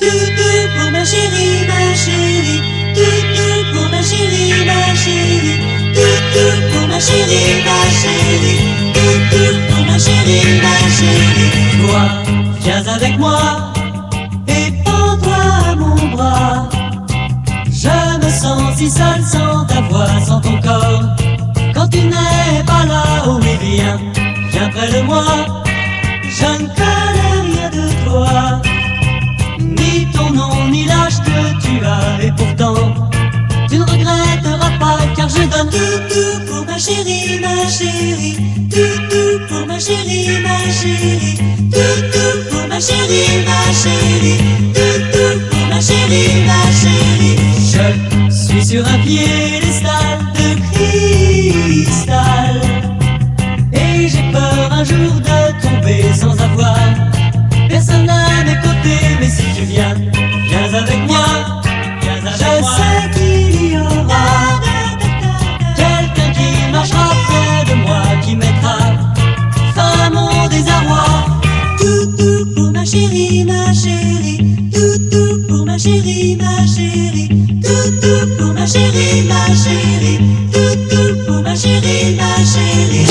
Toutou pour ma chérie, ma chérie. Toutou pour ma chérie, ma chérie. Toutou pour ma chérie, ma chérie. Toutou pour ma chérie, ma chérie. Toi, viens avec moi et prends-toi à mon bras. Je me sens si seul sans ta voix, sans ton corps. Quand tu n'es pas là, oh mais viens près de moi. Je ne connais rien de toi, ni ton nom, ni l'âge que tu as. Et pourtant, tu ne regretteras pas, car je donne tout pour ma chérie, ma chérie. Tout pour ma chérie, ma chérie. Tout pour ma chérie, ma chérie. Tout pour ma chérie, ma chérie. Je suis sur un piédestal de cristal, et j'ai peur un jour de tomber sans avoir personne à mes côtés. Mais si tu viens avec moi. Je sais qu'il y aura quelqu'un qui marchera près de moi, qui mettra fin à mon désarroi. Toutou pour ma chérie, ma chérie. Toutou pour ma chérie, ma chérie. Toutou pour ma chérie, ma chérie. Toutou pour ma chérie, ma chérie.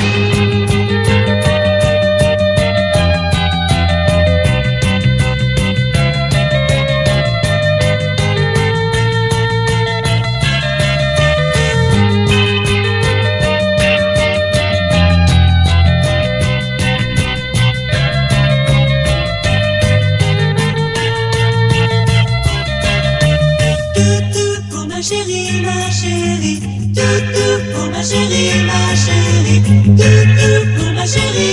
Chérie, ma chérie, toutou pour ma chérie, ma chérie, toutou pour ma chérie.